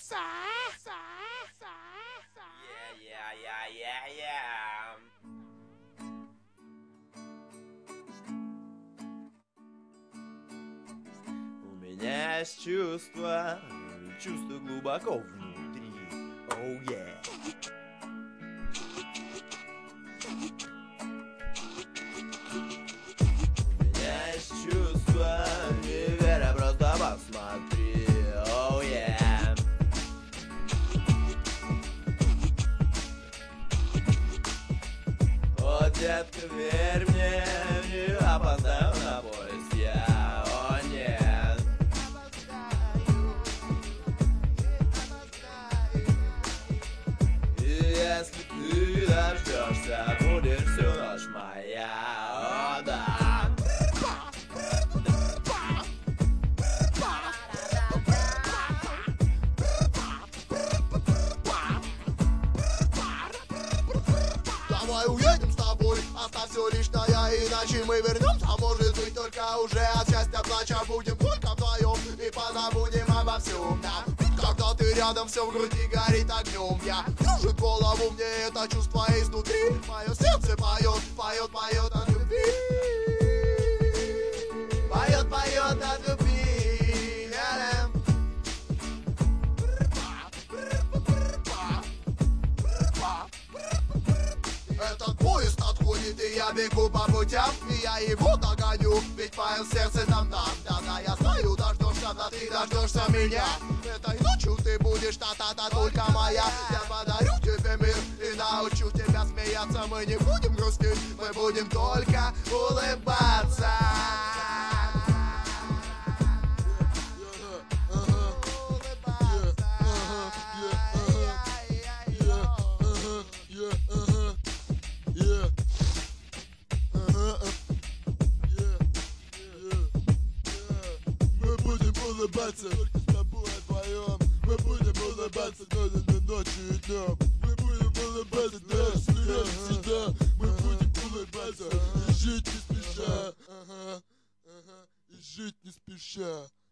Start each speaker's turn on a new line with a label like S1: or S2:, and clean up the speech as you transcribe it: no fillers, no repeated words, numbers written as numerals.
S1: Yeah. У меня есть чувство глубоко внутри. Oh yeah. У меня есть чувство, не веря, просто посмотри. Oh yeah. О, детка, верь мне, не опоздаю на поезд я. О, нет. И если ты дождешься, будешь всю ночь моя. О, да.
S2: Давай уедем с тобой, оставь все лишнее, иначе мы вернемся, может быть, только уже от счастья плача будем только вдвоем и позабудем обо всем, да. Когда ты рядом, все в груди горит огнем, я кружит голову мне это чувство изнутри, мое сердце поет от любви, поет от любви. Этот поезд отходит, и я бегу по путям, и я его догоню, ведь мое сердце там, да, я знаю, дождешься, да ты дождешься меня. Этой ночью ты будешь та-та-та только моя. Я подарю тебе мир и научу тебя смеяться. Мы не будем грустить, мы будем только улыбаться.
S3: Мы будем улыбаться только с тобой вдвоем. Мы будем улыбаться ночью и днем. Мы будем улыбаться даже смеяться всегда. Мы будем улыбаться и жить не спеша. И жить не спеша.